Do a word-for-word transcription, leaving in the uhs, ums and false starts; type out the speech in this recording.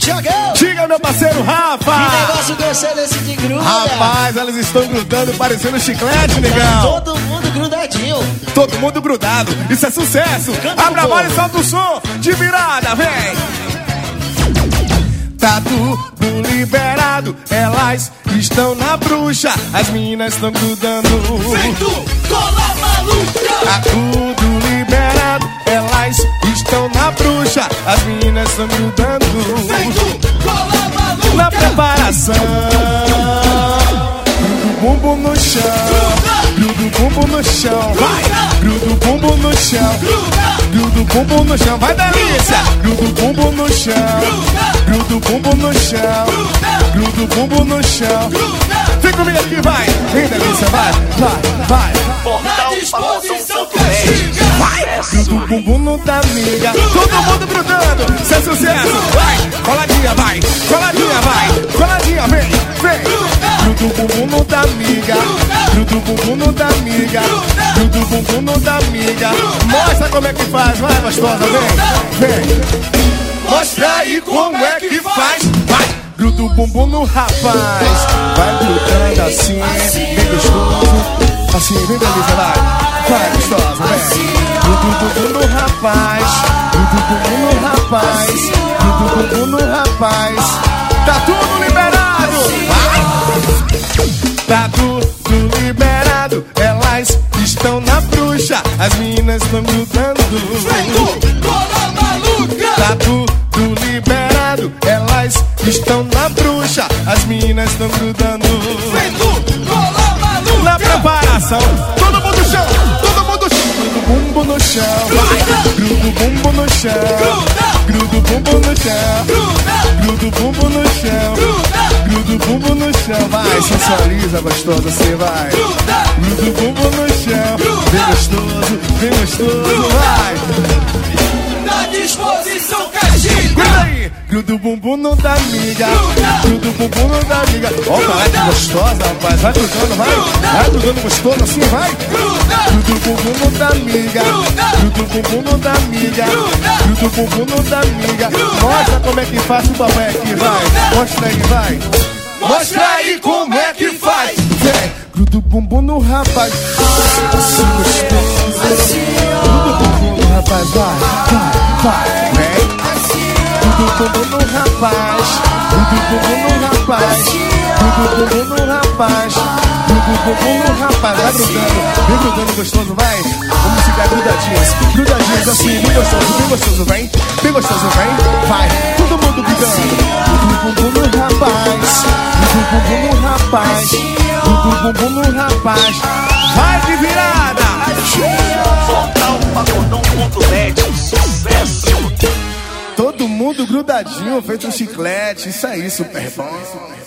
Tiagão! Diga, meu parceiro Rafa! Que negócio gostei desse de gruda! Rapaz, elas estão grudando, parecendo chiclete, negão! Todo mundo grudadinho! Todo mundo grudado, isso é sucesso! Abra a bola e solta o som de virada, vem! Tá tudo liberado, elas estão na bruxa, as minas estão grudando. Feito cola maluca! Tá tudo liberado, elas estão na bruxa, as minas estão grudando. Feito cola maluca! Na preparação, gruda o bumbum no chão, gruda o bumbum no chão, vai, gruda o bumbum no chão, gruda o bumbum no chão, vai delícia, gruda o bumbum no chão, gruda o bumbum no chão, gruda o bumbum no chão, vem comigo aqui, vai, vem delícia, vai, vai, vai, Portal Disposição Castiga! gruda o bumbum no da amiga, todo mundo grudando, isso é sucesso, vai, coladinha, vai, coladinha, vai, coladinha, vem, vem. Gruda o bumbum no da amiga, gruda o bumbum no da amiga, gruda o bumbum no da amiga. Mostra como é que faz, vai gostosa, vem, vem. Mostra aí como é que faz, vai. Gruda o bumbum no rapaz, vai grudando assim, bem gostoso. Assim, vem delícia, vai, vai gostosa, vem. Gruda o bumbum no rapaz, gruda o bumbum no rapaz, gruda o bumbum no rapaz. Tá tudo liberado, vai. Tá tudo liberado, elas estão na bruxa, as minas estão grudando. Feito cola maluca! Tá tudo liberado, elas estão na bruxa, as minas estão grudando. Feito cola maluca! Na preparação, todo mundo no chão, todo mundo chão. Gruda o bumbum no chão, vai, gruda o bumbum no chão, gruda o bumbum no chão, gruda o bumbum no chão, gruda o bumbum no chão, vai, sensualiza gostoso, você vai. Gruda o bumbum no chão, vem gostoso, vem gostoso, vai. Na Disposição Castiga! Gruda aí, gruda o bumbum no da amiga, gruda o bumbum no da amiga. Ó, cara, que gostosa, rapaz, vai grudando, vai, vai grudando gostoso, assim, vai. Gruda o bumbum no da amiga, gruda o bumbum no da amiga, gruda o bumbum no da amiga. Mostra como é que faz o papai aqui, vai, mostra aí, vai. Mostra aí como é que faz, vem. Gruda o bumbum no rapaz, assim gostoso. Gruda o bumbum no rapaz, vai, vai, vai, vem. Gruda o bumbum no rapaz, gruda o bumbum no rapaz, gruda o bumbum no rapaz, gruda o bumbum no rapaz, vai grudando, vem grudando gostoso, vai. Vamos ficar grudadinhos, grudadinhos assim, bem gostoso, bem gostoso, vem, bem gostoso, vem, vai, todo mundo grudando. Gruda o bumbum no rapaz, gruda o bumbum no rapaz, gruda o bumbum no rapaz, vai de virada. Portal Pagodão ponto net, sucesso! Todo mundo grudadinho, feito um chiclete, isso aí, super bom.